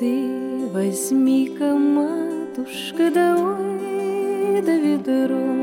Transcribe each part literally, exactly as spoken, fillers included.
Ты возьми-ка, матушка, да ой, да ведро,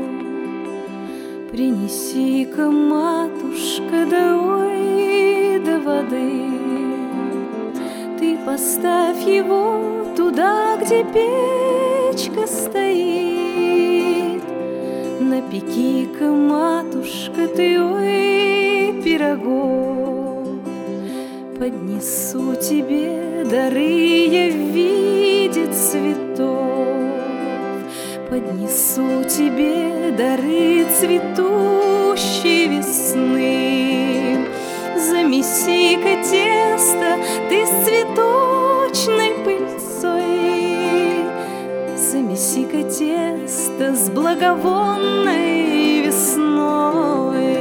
принеси-ка, матушка, да ой, да воды. Ты поставь его туда, где печка стоит. Напеки-ка, матушка, ты ой, пирогов. Поднесу тебе дары я в виде цветов. Поднесу тебе дары цветущей весны. Замеси-ка тесто ты с цветочной пыльцой. Замеси-ка тесто с благовонной весной.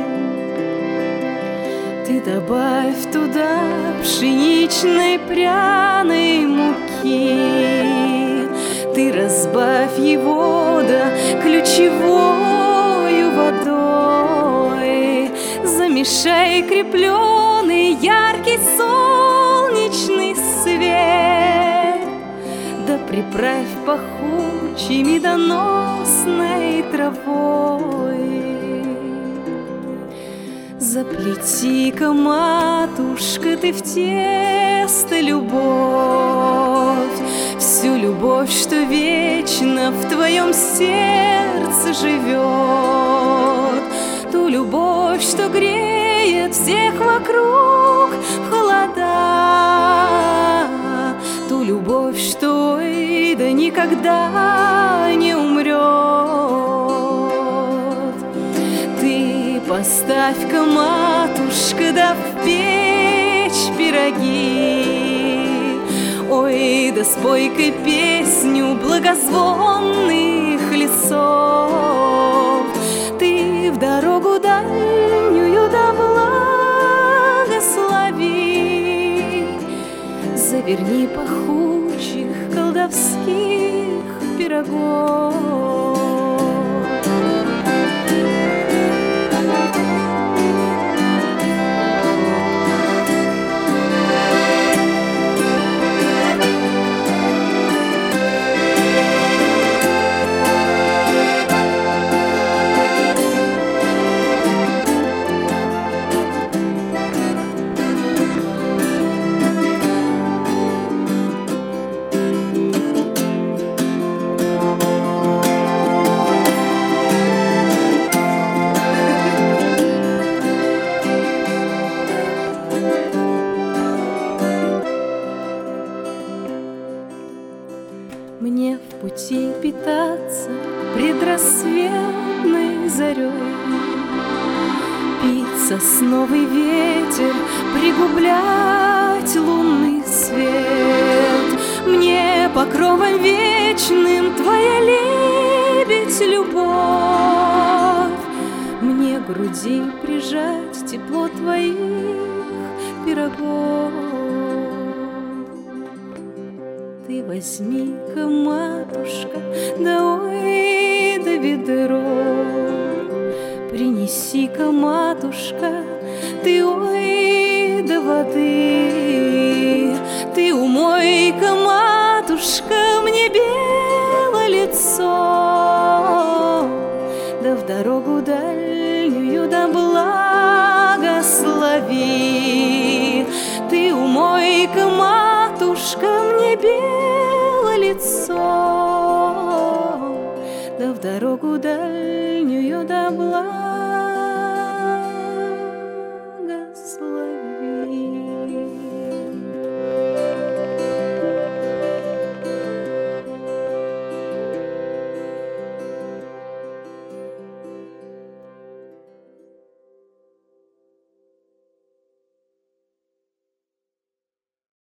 Ты добавь туда пшеничной пряной муки. Ты разбавь его до ключевою водой. Замешай крепленый яркий солнечный свет. Да приправь пахучей медоносной травой. Заплети-ка, матушка, ты в тесто любовь, всю любовь, что вечно в твоем сердце живет, ту любовь, что греет всех вокруг в холода, ту любовь, что ой, да никогда не умрет. Поставь-ка, матушка, да в печь пироги. Ой, да спой-ка песню благозвонных лесов. Ты в дорогу дальнюю да благослови. Заверни пахучих колдовских пирогов. Мне в пути питаться предрассветной зарей, пить сосновый ветер, пригублять лунный свет. Мне покровом вечным твоя лебедь любовь, мне к груди прижать тепло твоих пирогов. Ты возьми-ка, матушка, да ой, да ведро. Принеси-ка, матушка, ты ой, да воды. Ты умой-ка, матушка, мне белое лицо. Да в дорогу дальнюю да благослови. Ты умой-ка, матушка, мне белое лицо, да в дорогу дальнюю да благослови.